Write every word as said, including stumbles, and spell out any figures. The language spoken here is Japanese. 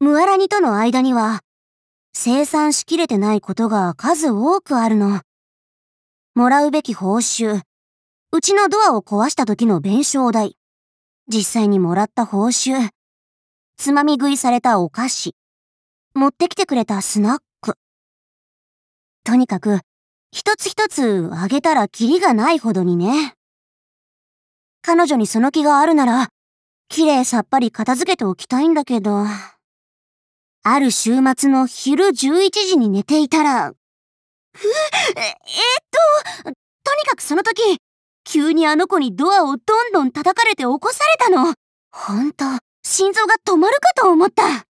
ムアラニとの間には、清算しきれてないことが数多くあるの。もらうべき報酬、うちのドアを壊した時の弁償代、実際にもらった報酬、つまみ食いされたお菓子、持ってきてくれたスナック。とにかく、一つ一つあげたらキリがないほどにね。彼女にその気があるなら、きれいさっぱり片付けておきたいんだけど、ある週末の昼じゅういちじに寝ていたら、ふ、え、えーっと、とにかくその時、急にあの子にドアをどんどん叩かれて起こされたの。ほんと、心臓が止まるかと思った。